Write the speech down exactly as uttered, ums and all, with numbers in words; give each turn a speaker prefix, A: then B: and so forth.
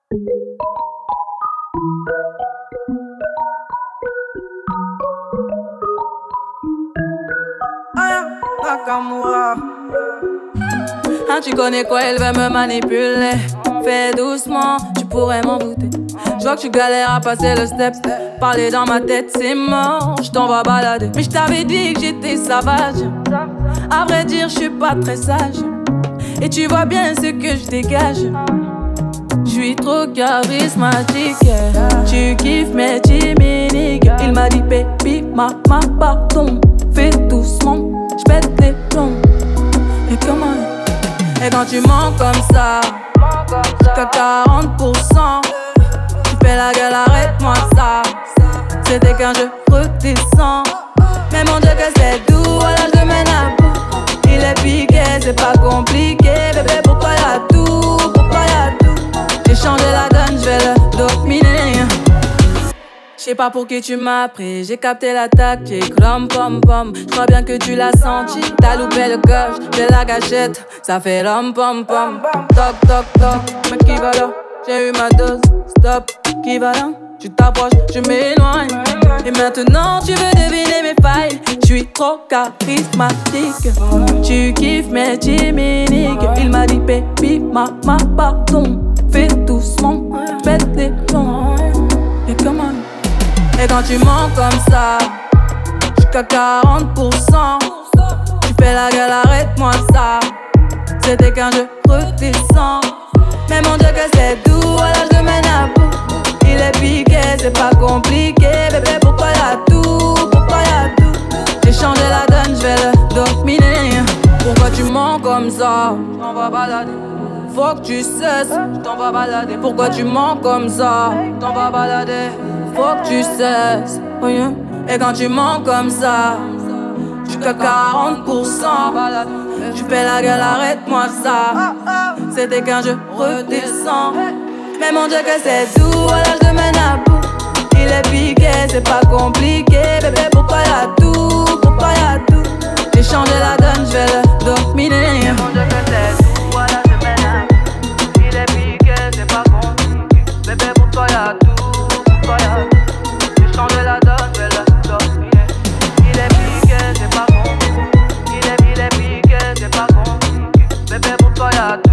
A: Aya, Nakamura.
B: Ah, tu connais quoi, elle veut me manipuler. Fais doucement, tu pourrais m'en douter. Je vois que tu galères à passer le step. Parler dans ma tête, c'est mort, je t'en vais balader. Mais je t'avais dit que j'étais sauvage. À vrai dire, je suis pas très sage. Et tu vois bien ce que je dégage. Je suis trop charismatique. Tu kiffes mes timides. Il m'a dit baby, mama, pardon. Fais doucement, j'pète les plombs. Et comment? Et quand tu mens comme ça, jusqu'à quarante pour cent, tu fais la gueule, arrête-moi ça. C'était qu'un jeu, redescends. Mais mon Dieu que c'est doux, à l'âge de Ménabou. Il est piqué, c'est pas compliqué. Bébé, pourquoi y'a tout, pourquoi y'a tout? J'ai changé la donne, j'vais le dominer. J'sais pas pour qui tu m'as pris, j'ai capté la tactique. Rom pom pom, j'crois bien que tu l'as senti. T'as loupé le coche, j'ai la gâchette. Ça fait rom pom pom. Toc toc toc, mais qui va là? J'ai eu ma dose, stop, qui va là? Tu t'approches, je m'éloigne. Et maintenant tu veux deviner mes failles. J'suis trop charismatique. Tu kiffes mes chimiques. Il m'a dit baby, mama, pardon. Fais doucement, pète les plombs. Et comment? Et quand tu mens comme ça, jusqu'à quarante pour cent, tu fais la gueule, arrête-moi ça. C'était qu'un jeu, redescends. Mais mon Dieu que c'est doux, à l'âge de Ménabou. Il est piqué, c'est pas compliqué. Bébé, pourquoi y'a tout, pourquoi y'a tout? J'ai changé la donne, j'vais le dominer. Pourquoi tu mens comme ça? J't'en vas balader. Faut que tu cesses, j't'en vas balader. Pourquoi tu mens comme ça? J't'en vas balader. Faut que tu cesses, oh yeah. Et quand tu mens comme ça, jusqu'à quarante pour cent, tu fais la gueule, arrête-moi ça. C'était qu'un jeu, redescends. Mais mon Dieu que c'est doux, à l'âge de Ménabou. Il est piqué, c'est pas compliqué. Bébé, pourquoi y'a tout, pourquoi y'a tout? J'ai changé la donne, j'vais le dominer.
A: Mais mon Dieu que c'est doux, à l'âge de Ménabou. Il est piqué, c'est pas compliqué. Bébé, pourquoi y'a tout? J'ai changé la donne, je vais la dominer. Il est piqué, c'est pas compliqué. Il est, il est piqué, c'est pas compliqué. Bébé, pour toi y'a tout.